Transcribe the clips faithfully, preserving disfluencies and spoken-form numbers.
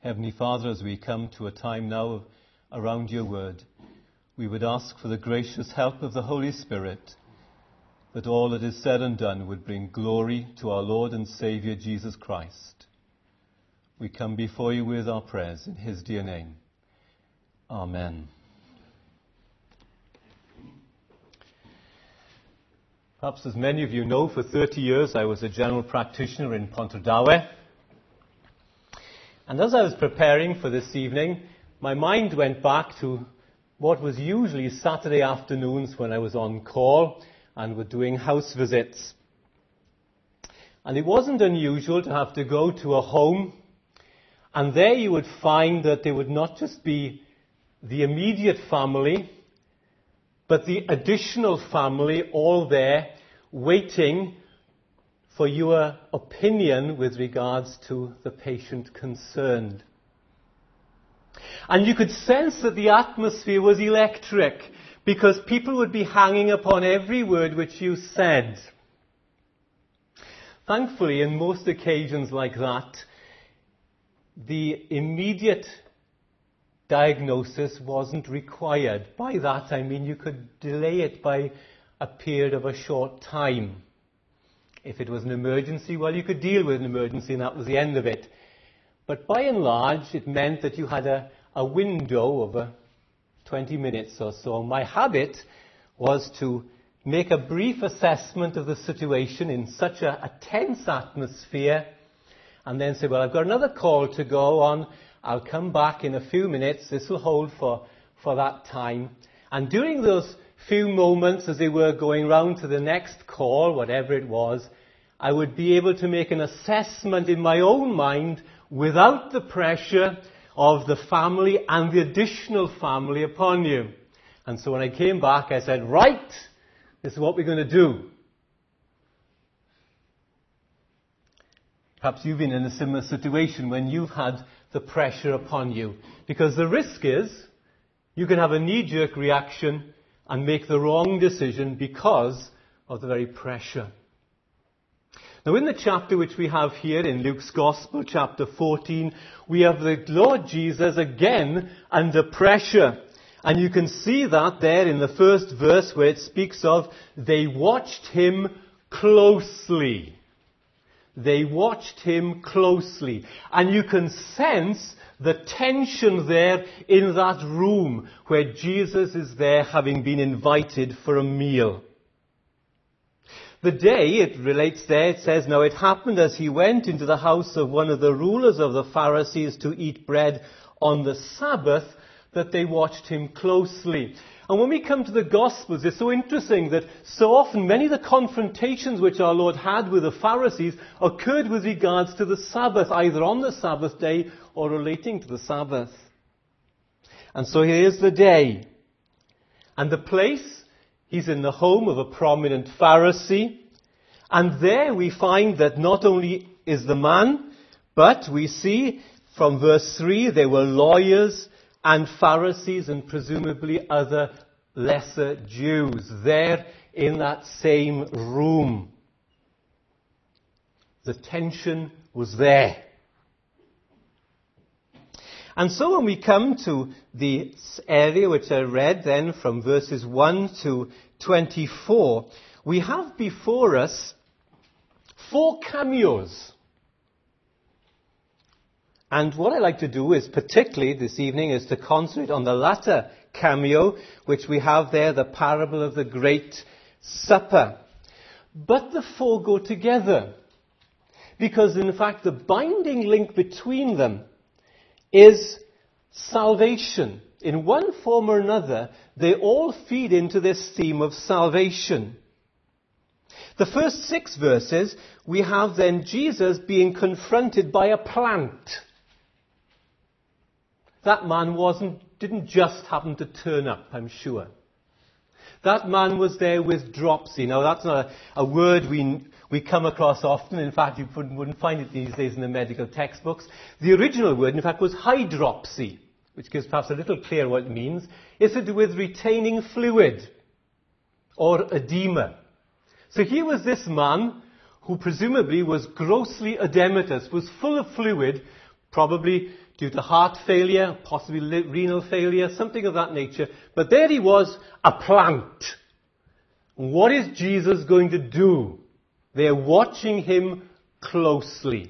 Heavenly Father, as we come to a time now around your word, we would ask for the gracious help of the Holy Spirit, that all that is said and done would bring glory to our Lord and Saviour Jesus Christ. We come before you with our prayers in his dear name. Amen. Perhaps as many of you know, for thirty years I was a general practitioner in Pontardawe. And as I was preparing for this evening, my mind went back to what was usually Saturday afternoons when I was on call and were doing house visits. And it wasn't unusual to have to go to a home, and there you would find that there would not just be the immediate family, but the additional family all there waiting for your opinion with regards to the patient concerned. And you could sense that the atmosphere was electric, because people would be hanging upon every word which you said. Thankfully, in most occasions like that, the immediate diagnosis wasn't required. By that I mean you could delay it by a period of a short time. If it was an emergency, well, you could deal with an emergency and that was the end of it. But by and large, it meant that you had a, a window of a twenty minutes or so. My habit was to make a brief assessment of the situation in such a, a tense atmosphere and then say, well, I've got another call to go on. I'll come back in a few minutes. This will hold for, for that time. And during those few moments as they were going round to the next call, whatever it was, I would be able to make an assessment in my own mind without the pressure of the family and the additional family upon you. And so when I came back, I said, right, this is what we're going to do. Perhaps you've been in a similar situation when you've had the pressure upon you. Because the risk is you can have a knee-jerk reaction and make the wrong decision because of the very pressure. Now, in the chapter which we have here in Luke's Gospel, chapter fourteen, we have the Lord Jesus again under pressure. And you can see that there in the first verse where it speaks of, they watched him closely. They watched him closely. And you can sense the tension there in that room where Jesus is there having been invited for a meal. The day, it relates there, it says, now it happened as he went into the house of one of the rulers of the Pharisees to eat bread on the Sabbath, that they watched him closely. And when we come to the Gospels, it's so interesting that so often many of the confrontations which our Lord had with the Pharisees occurred with regards to the Sabbath, either on the Sabbath day or relating to the Sabbath. And so here's the day. And the place, he's in the home of a prominent Pharisee. And there we find that not only is the man, but we see from verse three, there were lawyers and Pharisees and presumably other lesser Jews there in that same room. The tension was there. And so when we come to the area which I read then from verses one to twenty-four, we have before us four cameos. And what I like to do is, particularly this evening, is to concentrate on the latter cameo, which we have there, the parable of the Great Supper. But the four go together, because in fact the binding link between them is salvation. In one form or another, they all feed into this theme of salvation. The first six verses, we have then Jesus being confronted by a plant. That man wasn't, didn't just happen to turn up, I'm sure. That man was there with dropsy. Now, that's not a, a word we, we come across often. In fact, you wouldn't, wouldn't find it these days in the medical textbooks. The original word, in fact, was hydropsy, which gives perhaps a little clearer what it means. It's to do with retaining fluid or edema. So here was this man who presumably was grossly edematous, was full of fluid, probably due to heart failure, possibly renal failure, something of that nature. But there he was, a plant. What is Jesus going to do? They're watching him closely.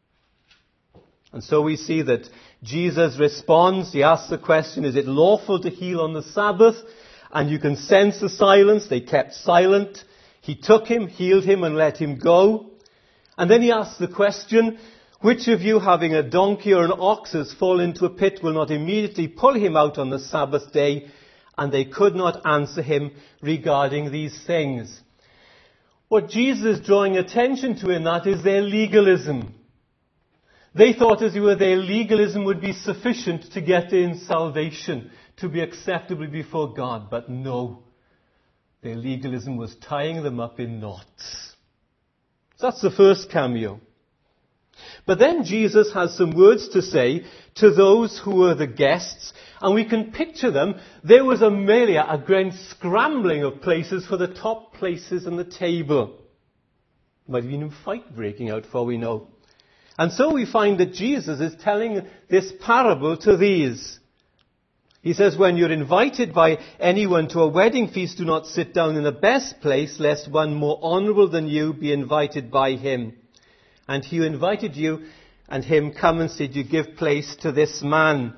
And so we see that Jesus responds. He asks the question, is it lawful to heal on the Sabbath? And you can sense the silence. They kept silent. He took him, healed him, and let him go. And then he asks the question, which of you, having a donkey or an ox, has fallen into a pit, will not immediately pull him out on the Sabbath day? And they could not answer him regarding these things. What Jesus is drawing attention to in that is their legalism. They thought, as it were, their legalism would be sufficient to get in salvation, to be acceptable before God. But no, their legalism was tying them up in knots. So that's the first cameo. But then Jesus has some words to say to those who were the guests, and we can picture them. There was a melee, a grand scrambling of places for the top places on the table. Might have been a fight breaking out, for we know. And so we find that Jesus is telling this parable to these. He says, when you're invited by anyone to a wedding feast, do not sit down in the best place, lest one more honorable than you be invited by him. And he who invited you and him come and said, you give place to this man.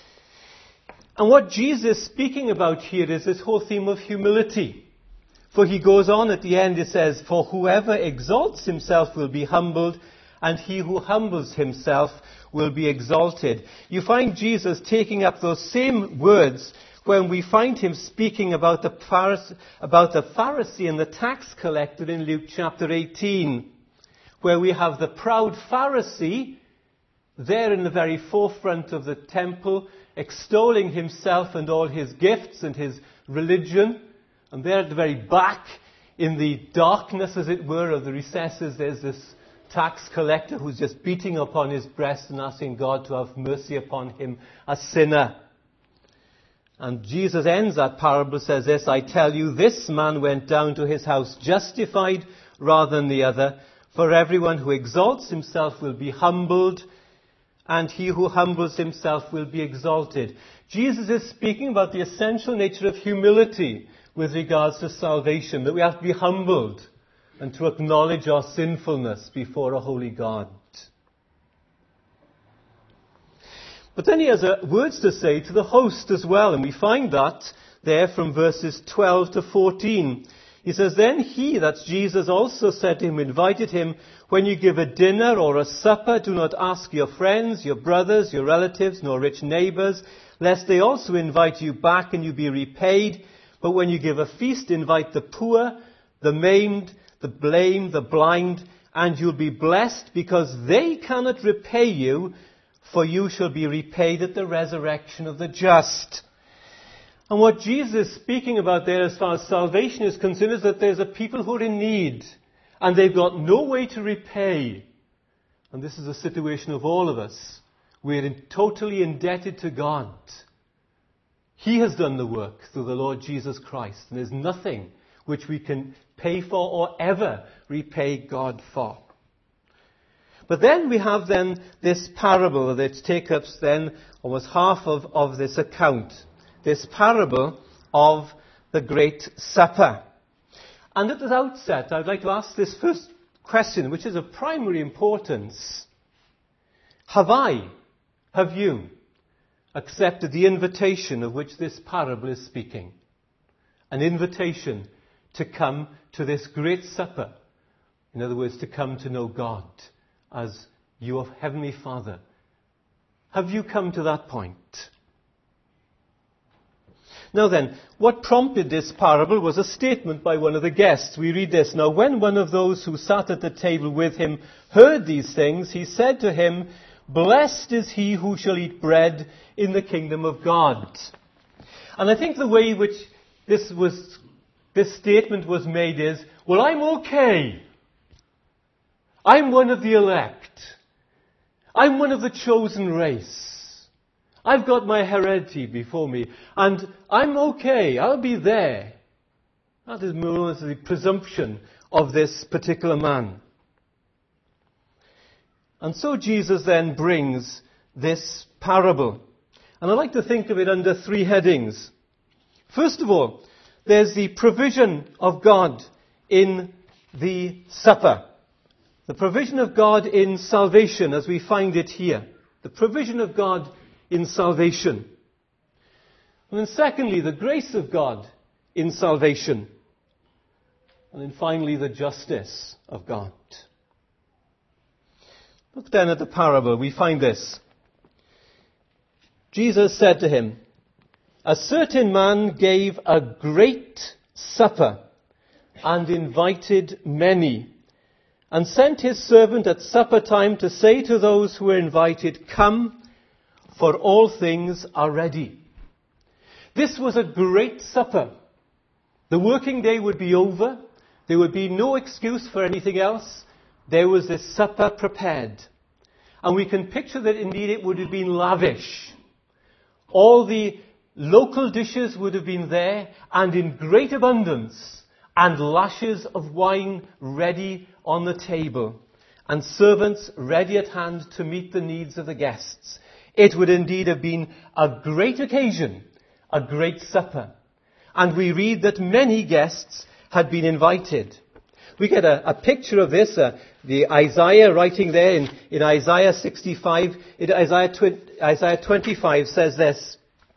And what Jesus is speaking about here is this whole theme of humility. For he goes on at the end, he says, for whoever exalts himself will be humbled, and he who humbles himself will be exalted. You find Jesus taking up those same words when we find him speaking about the Pharisee, about the Pharisee and the tax collector in Luke chapter eighteen, where we have the proud Pharisee there in the very forefront of the temple, extolling himself and all his gifts and his religion. And there at the very back, in the darkness, as it were, of the recesses, there's this tax collector who's just beating upon his breast and asking God to have mercy upon him, a sinner. And Jesus ends that parable, says this, I tell you, this man went down to his house justified rather than the other. For everyone who exalts himself will be humbled, and he who humbles himself will be exalted. Jesus is speaking about the essential nature of humility with regards to salvation, that we have to be humbled and to acknowledge our sinfulness before a holy God. But then he has uh, words to say to the host as well, and we find that there from verses twelve to fourteen. He says, then he, that's Jesus, also said to him, invited him, when you give a dinner or a supper, do not ask your friends, your brothers, your relatives, nor rich neighbors, lest they also invite you back and you be repaid. But when you give a feast, invite the poor, the maimed, the lame, the blind, and you'll be blessed, because they cannot repay you, for you shall be repaid at the resurrection of the just. And what Jesus is speaking about there as far as salvation is concerned is that there's a people who are in need, and they've got no way to repay. And this is the situation of all of us. We're in, totally indebted to God. He has done the work through the Lord Jesus Christ, and there's nothing which we can pay for or ever repay God for. But then we have then this parable that takes up then almost half of, of this account. This parable of the Great Supper. And at the outset, I'd like to ask this first question, which is of primary importance. Have I, have you, accepted the invitation of which this parable is speaking? An invitation to come to this great supper. In other words, to come to know God as your Heavenly Father. Have you come to that point? Now then, what prompted this parable was a statement by one of the guests. We read this. Now when one of those who sat at the table with him heard these things, he said to him, blessed is he who shall eat bread in the kingdom of God. And I think the way in which this was, this statement was made is, well, I'm okay. I'm one of the elect. I'm one of the chosen race. I've got my heredity before me, and I'm okay. I'll be there. That is more or less the presumption of this particular man. And so Jesus then brings this parable. And I like to think of it under three headings. First of all, there's the provision of God in the supper. The provision of God in salvation as we find it here. The provision of God in salvation. And then secondly, the grace of God in salvation. And then finally, the justice of God. Look then at the parable. We find this. Jesus said to him, "A certain man gave a great supper and invited many, and sent his servant at supper time to say to those who were invited, 'Come, for all things are ready.'" This was a great supper. The working day would be over. There would be no excuse for anything else. There was this supper prepared. And we can picture that indeed it would have been lavish. All the local dishes would have been there and in great abundance, and lashes of wine ready on the table, and servants ready at hand to meet the needs of the guests. It would indeed have been a great occasion, a great supper. And we read that many guests had been invited. We get a, a picture of this, uh, the Isaiah writing there in, in Isaiah sixty-five, in Isaiah, tw- Isaiah twenty-five says this,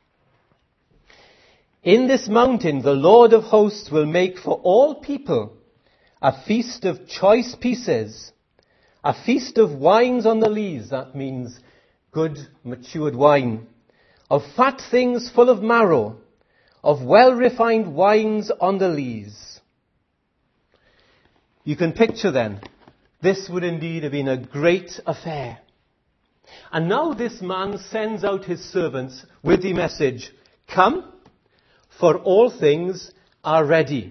"In this mountain the Lord of hosts will make for all people a feast of choice pieces, a feast of wines on the lees," that means good matured wine, "of fat things full of marrow, of well-refined wines on the lees." You can picture then, this would indeed have been a great affair. And now this man sends out his servants with the message, "Come, for all things are ready."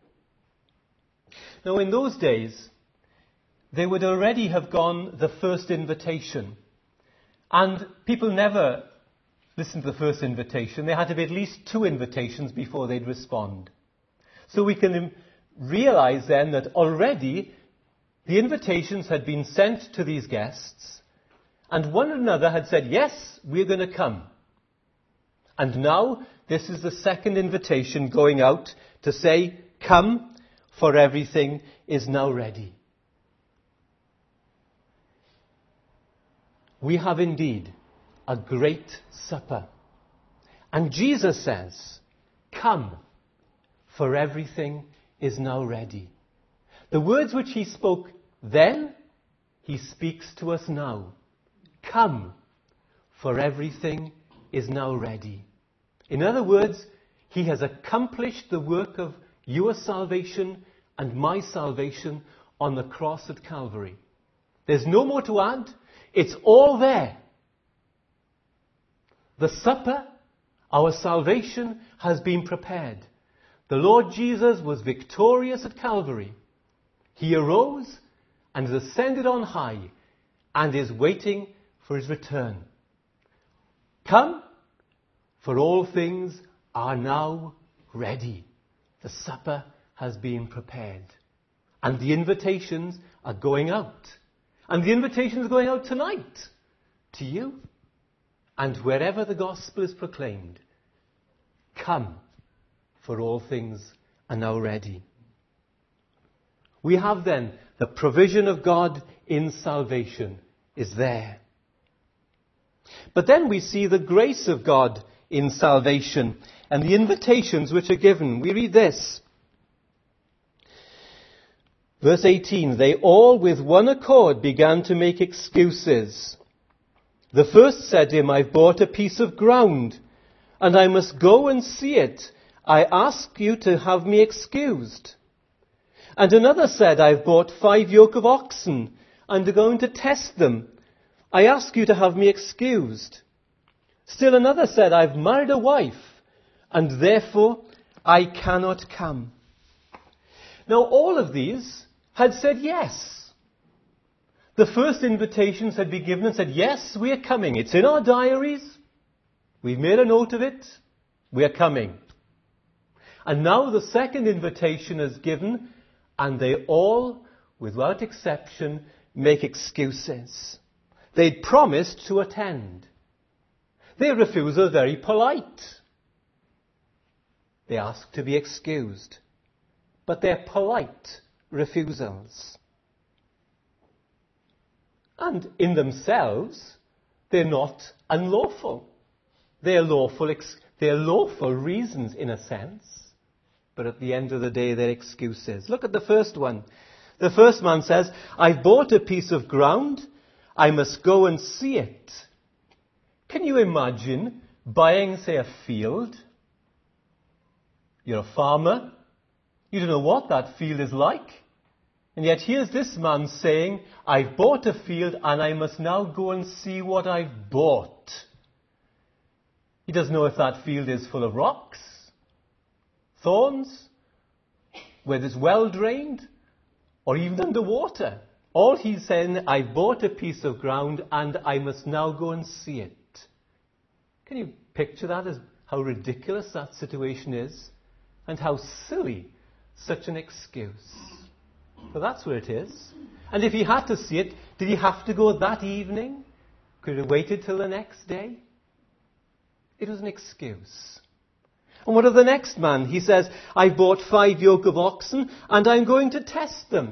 Now in those days, there would already have gone the first invitation. And people never listened to the first invitation. There had to be at least two invitations before they'd respond. So we can realize then that already the invitations had been sent to these guests, and one another had said, "Yes, we're going to come." And now this is the second invitation going out to say, "Come, for everything is now ready." We have indeed a great supper. And Jesus says, "Come, for everything is now ready." The words which he spoke then, he speaks to us now. Come, for everything is now ready. In other words, he has accomplished the work of your salvation and my salvation on the cross at Calvary. There's no more to add. It's all there. The supper, our salvation, has been prepared. The Lord Jesus was victorious at Calvary. He arose and has ascended on high and is waiting for his return. Come, for all things are now ready. The supper has been prepared. And the invitations are going out. And the invitations are going out tonight to you and wherever the gospel is proclaimed. Come, for all things are now ready. We have then the provision of God in salvation is there. But then we see the grace of God in salvation and the invitations which are given. We read this. Verse eighteen, "They all with one accord began to make excuses. The first said to him, 'I've bought a piece of ground, and I must go and see it. I ask you to have me excused.' And another said, 'I've bought five yoke of oxen, and are going to test them. I ask you to have me excused.' Still another said, 'I've married a wife, and therefore I cannot come.'" Now all of these had said yes. The first invitations had been given and said, "Yes, we are coming. It's in our diaries. We've made a note of it. We are coming." And now the second invitation is given, and they all, without exception, make excuses. They'd promised to attend. Their refusal was very polite. They asked to be excused. But they're polite refusals. And in themselves, they're not unlawful. They're lawful, ex- they're lawful reasons in a sense. But at the end of the day, they're excuses. Look at the first one. The first man says, I've bought a piece of ground. I must go and see it. Can you imagine buying, say, a field? You're a farmer. You don't know what that field is like. And yet here's this man saying, I've bought a field and I must now go and see what I've bought. He doesn't know if that field is full of rocks, thorns, whether it's well drained, or even underwater. All he's saying, I've bought a piece of ground and I must now go and see it. Can you picture that, as how ridiculous that situation is? And how silly such an excuse. But that's where it is. And if he had to see it, did he have to go that evening? Could he have waited till the next day? It was an excuse. And what of the next man? He says, I've bought five yoke of oxen and I'm going to test them.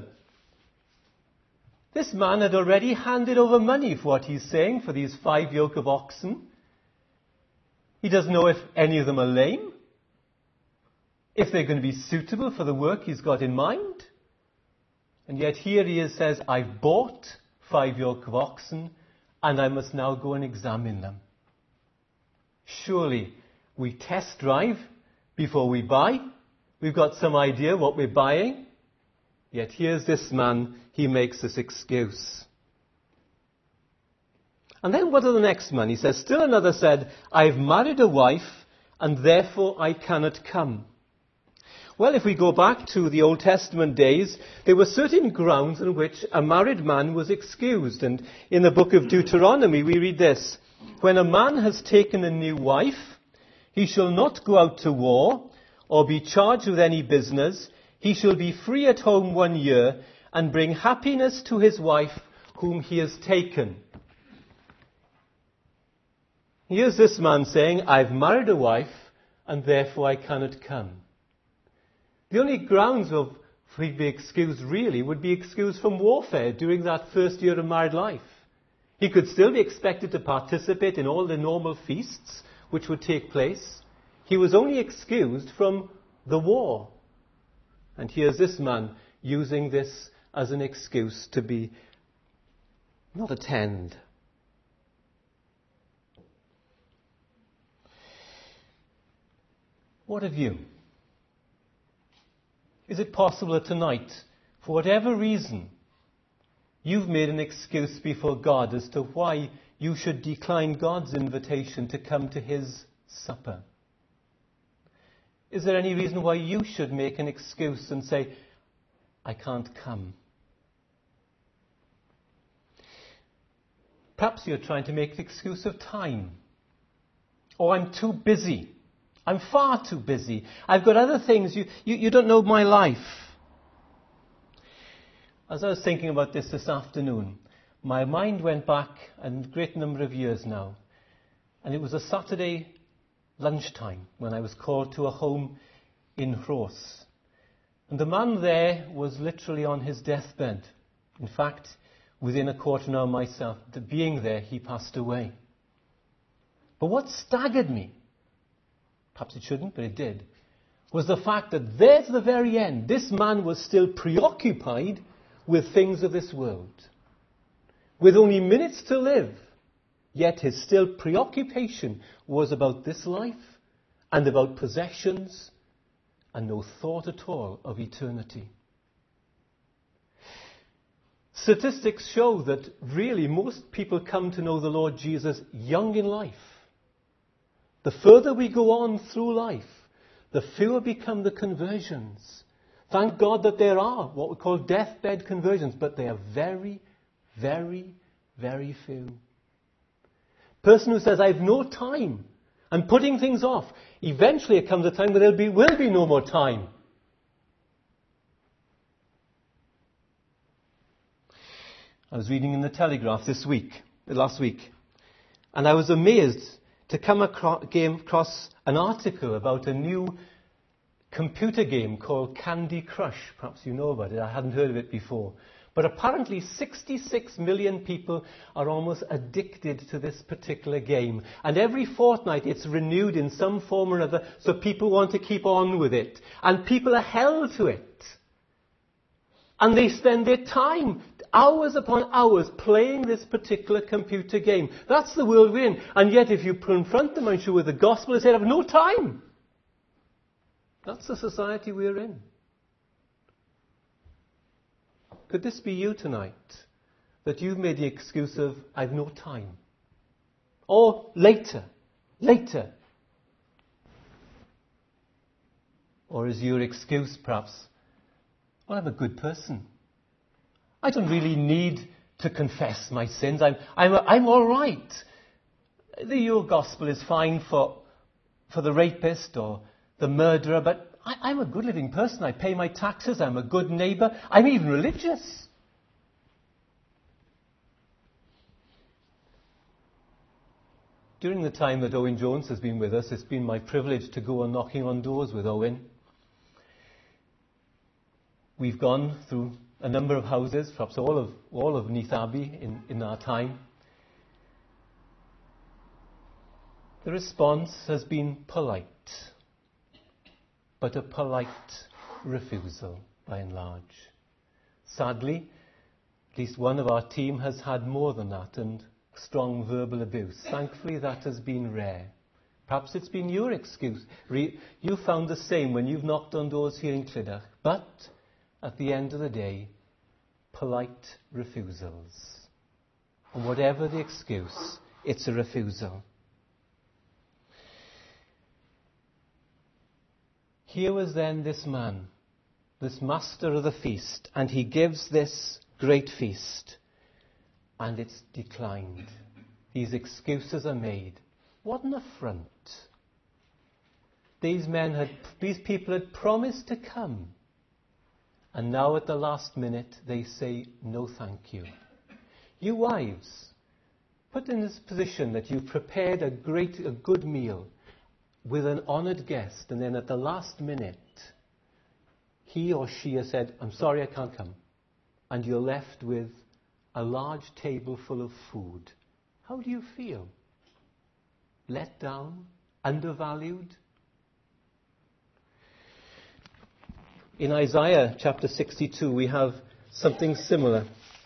This man had already handed over money for what he's saying for these five yoke of oxen. He doesn't know if any of them are lame, if they're going to be suitable for the work he's got in mind. And yet here he is, says, I've bought five yoke of oxen and I must now go and examine them. Surely we test drive before we buy. We've got some idea what we're buying. Yet here's this man, he makes this excuse. And then what of the next man? He says, still another said, I've married a wife and therefore I cannot come. Well, if we go back to the Old Testament days, there were certain grounds on which a married man was excused. And in the book of Deuteronomy, we read this. When a man has taken a new wife, he shall not go out to war or be charged with any business. He shall be free at home one year and bring happiness to his wife whom he has taken. Here's this man saying, I've married a wife and therefore I cannot come. The only grounds of for he'd be excused really would be excused from warfare during that first year of married life. He could still be expected to participate in all the normal feasts which would take place. He was only excused from the war. And here's this man using this as an excuse to be not attend. What of you? Is it possible that tonight, for whatever reason, you've made an excuse before God as to why you should decline God's invitation to come to his supper? Is there any reason why you should make an excuse and say, I can't come? Perhaps you're trying to make the excuse of time. Or I'm too busy. I'm far too busy. I've got other things. You, you, you don't know my life. As I was thinking about this this afternoon, my mind went back a great number of years now. And it was a Saturday lunchtime when I was called to a home in Rhos. And the man there was literally on his deathbed. In fact, within a quarter of an hour myself, being there, he passed away. But what staggered me, perhaps it shouldn't, but it did, was the fact that there to the very end, this man was still preoccupied with things of this world. With only minutes to live, yet his still preoccupation was about this life and about possessions and no thought at all of eternity. Statistics show that really most people come to know the Lord Jesus young in life. The further we go on through life, the fewer become the conversions. Thank God that there are what we call deathbed conversions, but they are very, very, very few. Person who says, I have no time, I'm putting things off. Eventually it comes a time where there be, will be no more time. I was reading in the Telegraph this week last week. And I was amazed to come across an article about a new computer game called Candy Crush. Perhaps you know about it. I hadn't heard of it before. But apparently sixty-six million people are almost addicted to this particular game. And every fortnight it's renewed in some form or other, so people want to keep on with it. And people are held to it. And they spend their time, hours upon hours, playing this particular computer game. That's the world we're in. And yet if you confront them, I'm sure, with the gospel, they say, I have no time. That's the society we're in. Could this be you tonight? That you've made the excuse of, I've no time. Or later. Later. Or is your excuse perhaps, well, I'm a good person. I don't really need to confess my sins. I'm, I'm, I'm all right. The your gospel is fine for, for the rapist or the murderer, but I, I'm a good living person. I pay my taxes. I'm a good neighbour. I'm even religious. During the time that Owen Jones has been with us, it's been my privilege to go on knocking on doors with Owen. We've gone through a number of houses, perhaps all of all of Neath Abbey in, in our time. The response has been polite, but a polite refusal by and large. Sadly, at least one of our team has had more than that, and strong verbal abuse. Thankfully, that has been rare. Perhaps it's been your excuse. Re- you found the same when you've knocked on doors here in Clydach. But at the end of the day, polite refusals. And whatever the excuse, it's a refusal. Here was then this man, this master of the feast, and he gives this great feast, and it's declined. These excuses are made. What an affront. These men had, these people had promised to come, and now at the last minute they say, no thank you. You wives, put in this position that you've prepared a great, a good meal with an honoured guest, and then at the last minute, he or she has said, I'm sorry, I can't come. And you're left with a large table full of food. How do you feel? Let down? Undervalued? In Isaiah chapter sixty-two, we have something similar.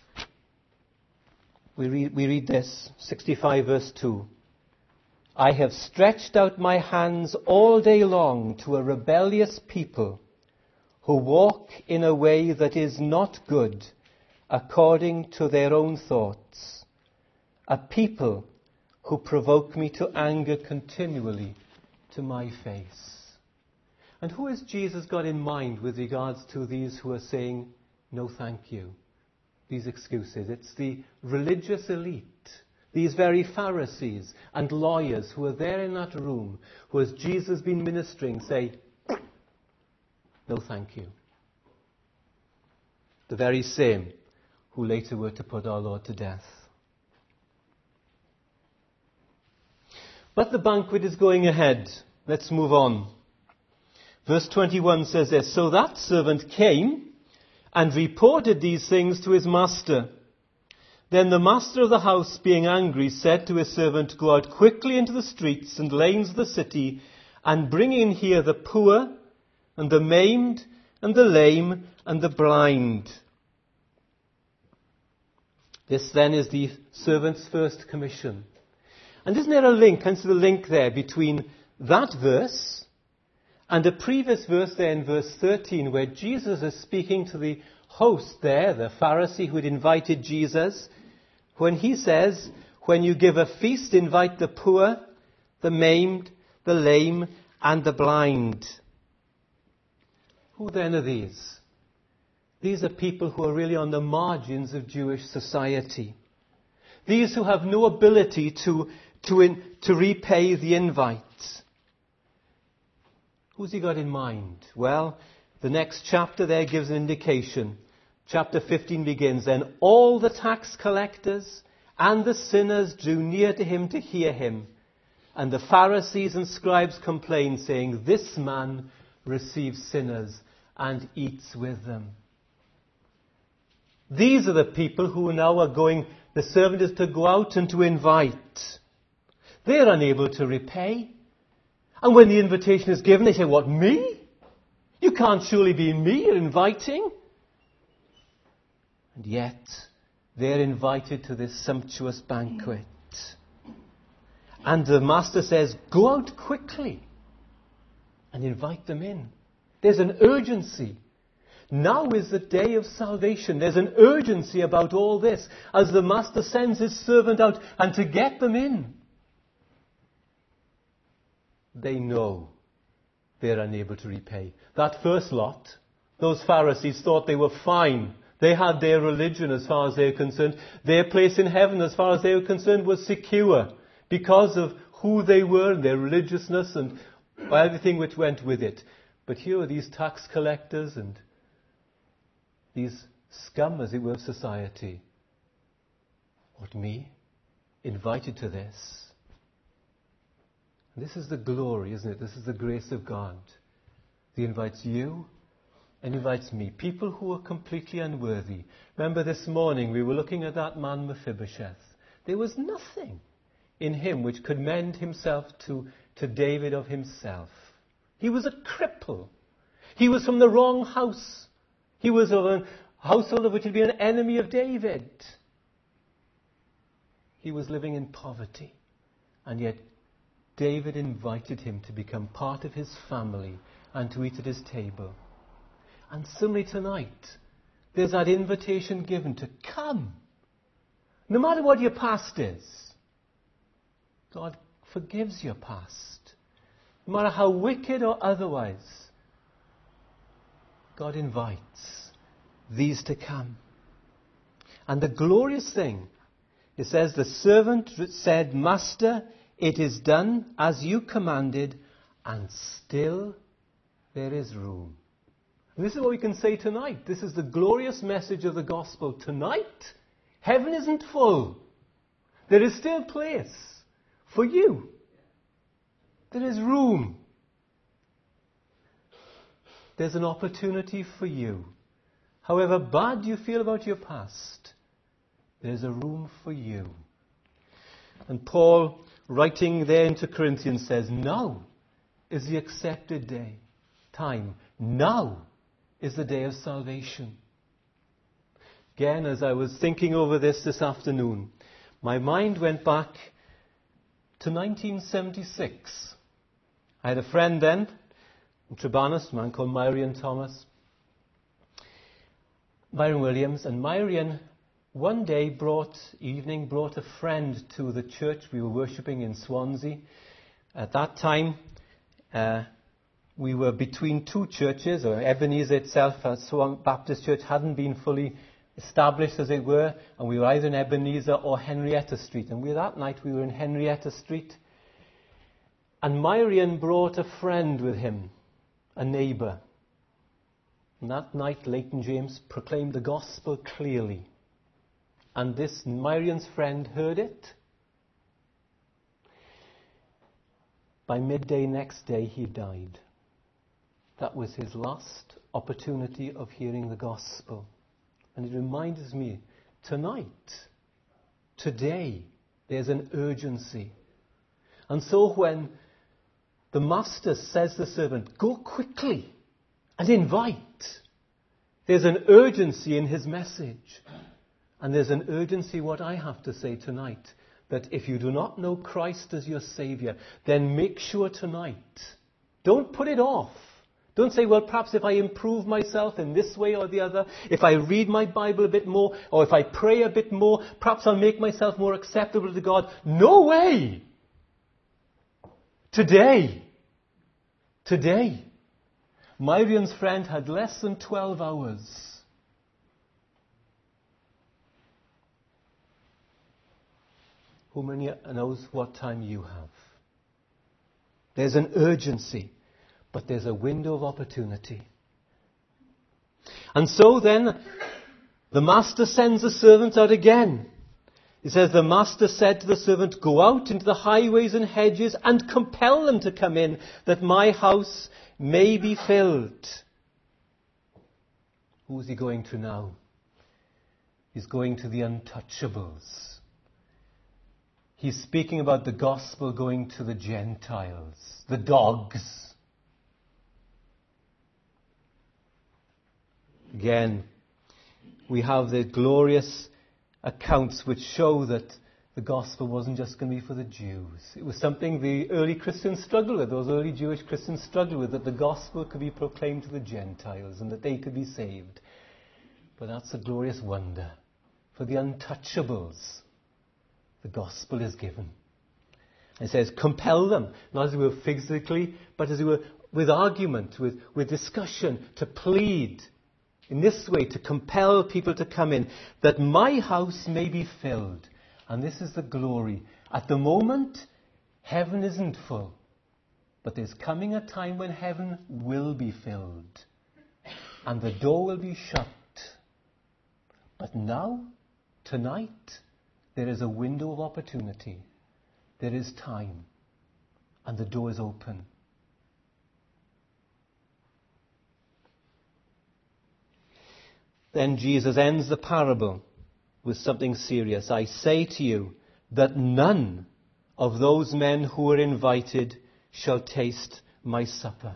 We read, we read this, sixty-five verse two. I have stretched out my hands all day long to a rebellious people who walk in a way that is not good, according to their own thoughts. A people who provoke me to anger continually to my face. And who has Jesus got in mind with regards to these who are saying, no thank you? These excuses. It's the religious elite. These very Pharisees and lawyers who are there in that room, who as Jesus has been ministering, say, no thank you. The very same who later were to put our Lord to death. But the banquet is going ahead. Let's move on. Verse twenty-one says this, so that servant came and reported these things to his master. Then the master of the house, being angry, said to his servant, go out quickly into the streets and lanes of the city, and bring in here the poor, and the maimed, and the lame, and the blind. This then is the servant's first commission. And isn't there a link, and so the link there between that verse and a previous verse there in verse thirteen, where Jesus is speaking to the host there, the Pharisee who had invited Jesus, when he says, when you give a feast, invite the poor, the maimed, the lame, and the blind. Who then are these? These are people who are really on the margins of Jewish society. These who have no ability to, to, in, to repay the invite. Who's he got in mind? Well, the next chapter there gives an indication. Chapter fifteen begins, then all the tax collectors And the sinners drew near to him to hear him. And the Pharisees and scribes complained, saying, this man receives sinners and eats with them. These are the people who now are going, the servant is to go out and to invite. They are unable to repay. And when the invitation is given, they say, what, me? You can't surely be me you're inviting. And yet, they're invited to this sumptuous banquet. And the master says, go out quickly and invite them in. There's an urgency. Now is the day of salvation. There's an urgency about all this as the master sends his servant out and to get them in. They know they're unable to repay. That first lot, those Pharisees thought they were fine. They had their religion as far as they were concerned. Their place in heaven as far as they were concerned was secure because of who they were and their religiousness and everything which went with it. But here are these tax collectors and these scum, as it were, of society. What, me? Invited to this? This is the glory, isn't it? This is the grace of God. He invites you and invites me. People who are completely unworthy. Remember this morning we were looking at that man Mephibosheth. There was nothing in him which could mend himself to, to David of himself. He was a cripple. He was from the wrong house. He was of a household of which would be an enemy of David. He was living in poverty. And yet David invited him to become part of his family and to eat at his table. And similarly tonight, there's that invitation given to come. No matter what your past is, God forgives your past. No matter how wicked or otherwise, God invites these to come. And the glorious thing, it says, the servant said, Master, it is done as you commanded, and still there is room. And this is what we can say tonight. This is the glorious message of the gospel. Tonight, heaven isn't full. There is still place for you. There is room. There's an opportunity for you. However bad you feel about your past, there's a room for you. And Paul, writing there into Corinthians, says, now is the accepted day, time. Now is the day of salvation. Again, as I was thinking over this this afternoon, my mind went back to nineteen seventy-six. I had a friend then, in Trebarnos, a man called Myrion Thomas, Myrion Williams, and Myrion one day brought, evening, brought a friend to the church we were worshipping in Swansea. At that time, uh, we were between two churches, or Ebenezer itself, Swan Baptist Church, hadn't been fully established, as it were, and we were either in Ebenezer or Henrietta Street. And we, that night we were in Henrietta Street. And Myrion brought a friend with him, a neighbour. And that night, Leighton James proclaimed the gospel clearly. And this Myrion's friend heard it. By midday next day, he died. That was his last opportunity of hearing the gospel. And it reminds me, tonight, today, there's an urgency. And so when the master says to the servant, go quickly and invite, there's an urgency in his message. And there's an urgency, what I have to say tonight, that if you do not know Christ as your Saviour, then make sure tonight. Don't put it off. Don't say, well, perhaps if I improve myself in this way or the other, if I read my Bible a bit more, or if I pray a bit more, perhaps I'll make myself more acceptable to God. No way! Today, today, Myrion's friend had less than twelve hours. Who many knows what time you have? There's an urgency, but there's a window of opportunity. And so then, the master sends the servants out again It says, the master said to the servant, go out into the highways and hedges and compel them to come in, that my house may be filled. Who is he going to now? He's going to the untouchables. He's speaking about the gospel going to the Gentiles, the dogs. Again, we have the glorious accounts which show that the gospel wasn't just going to be for the Jews. It was something the early Christians struggled with, those early Jewish Christians struggled with, that the gospel could be proclaimed to the Gentiles and that they could be saved. But that's a glorious wonder. For the untouchables, the gospel is given. It says, compel them, not as it were physically, but as it were with argument, with, with discussion, to plead in this way, to compel people to come in, that my house may be filled. And this is the glory. At the moment, heaven isn't full. But there's coming a time when heaven will be filled. And the door will be shut. But now, tonight, there is a window of opportunity. There is time. And the door is open. Then Jesus ends the parable with something serious. I say to you that none of those men who are invited shall taste my supper.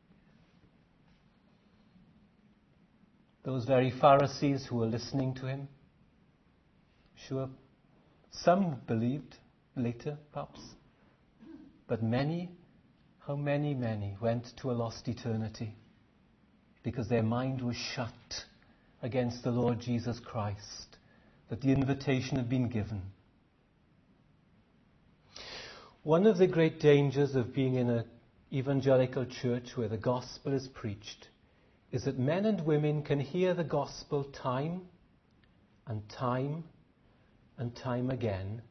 Those very Pharisees who were listening to him, sure, some believed later, perhaps, but many, how many, many went to a lost eternity because their mind was shut against the Lord Jesus Christ, that the invitation had been given. One of the great dangers of being in an evangelical church where the gospel is preached is that men and women can hear the gospel time and time and time again,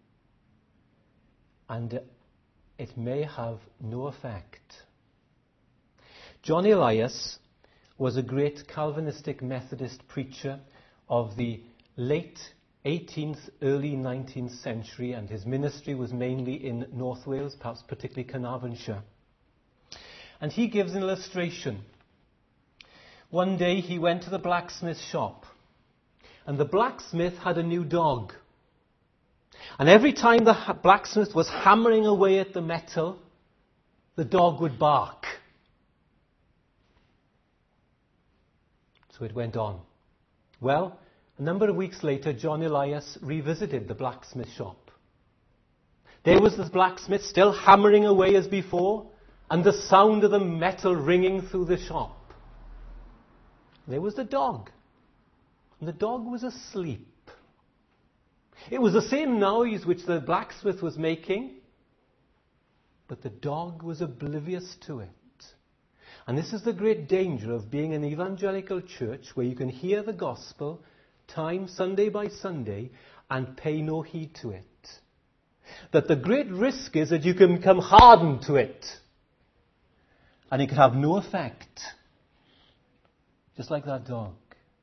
and it may have no effect. John Elias was a great Calvinistic Methodist preacher of the late eighteenth, early nineteenth century, and his ministry was mainly in North Wales, perhaps particularly Carnarvonshire. And he gives an illustration. One day he went to the blacksmith shop, and the blacksmith had a new dog. And every time the ha- blacksmith was hammering away at the metal, the dog would bark. So it went on. Well, a number of weeks later, John Elias revisited the blacksmith shop. There was the blacksmith still hammering away as before, and the sound of the metal ringing through the shop. There was the dog. And the dog was asleep. It was the same noise which the blacksmith was making, but the dog was oblivious to it. And this is the great danger of being an evangelical church where you can hear the gospel time, Sunday by Sunday, and pay no heed to it. That the great risk is that you can become hardened to it. And it can have no effect. Just like that dog.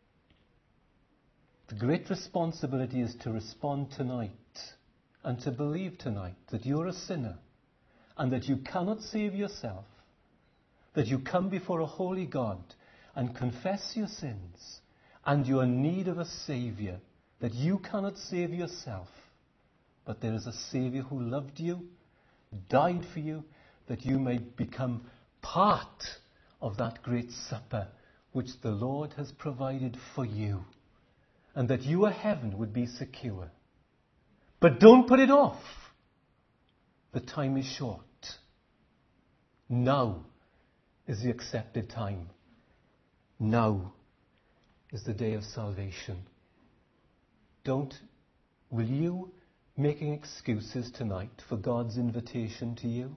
The great responsibility is to respond tonight and to believe tonight that you're a sinner and that you cannot save yourself. That you come before a holy God and confess your sins and your need of a Saviour, that you cannot save yourself, but there is a Saviour who loved you, died for you, that you may become part of that great supper which the Lord has provided for you, and that your heaven would be secure. But don't put it off. The time is short. Now is the accepted time. Now is the day of salvation. Don't, will you, making excuses tonight for God's invitation to you?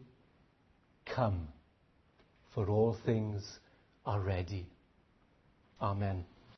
Come, for all things are ready. Amen.